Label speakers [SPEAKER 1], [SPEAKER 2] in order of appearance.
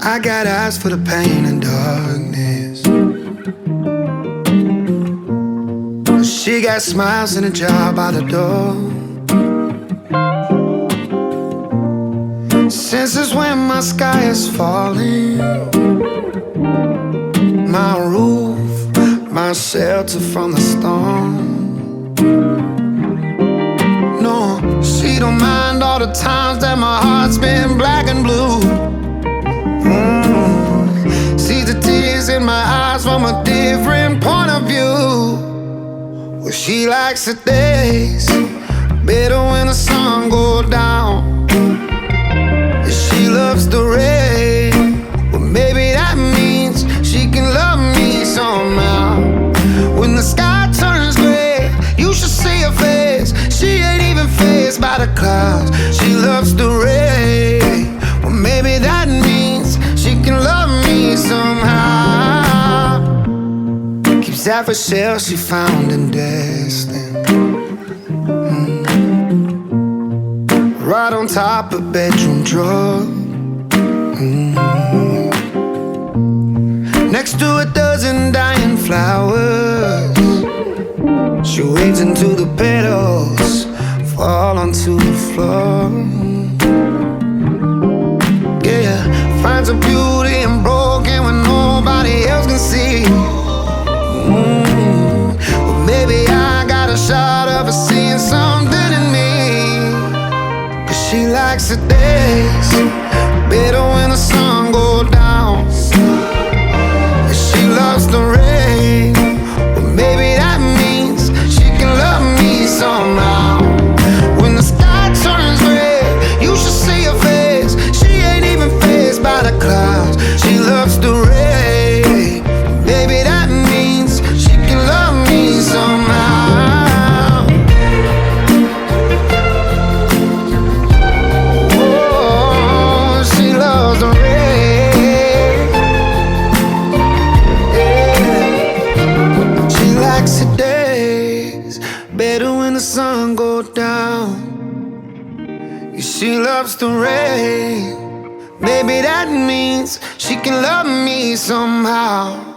[SPEAKER 1] I got eyes for the pain and darkness. She got smiles and a job by the door. Senses when my sky is falling, my roof, my shelter from the storm. No, she don't mind all the times that my heart's been black and blue. Sees the tears in my eyes from a different point of view. Well, she likes the days better when the sun goes down. She loves the rain. Well, maybe that means she can love me somehow. When the sky turns gray, you should see her face. She ain't even fazed by the clouds. She loves the rain. Well, maybe that means she can love me somehow. Keeps half a shell she found in Destin, right on top of bedroom drawer. Next to a dozen dying flowers, she waits until the petals fall onto the floor. Yeah, finds a beauty in broken when nobody else can see. Well, maybe I got a shot of her seeing something in me. She likes the days better when the sun goes down. She loves the rain. Well, maybe that means she can love me somehow. When the sky turns red, you should see her face. She ain't even fazed by the clouds. She loves the rain. Maybe that means she can love me somehow. Better when the sun goes down. Yeah, she loves the rain. Maybe that means she can love me somehow.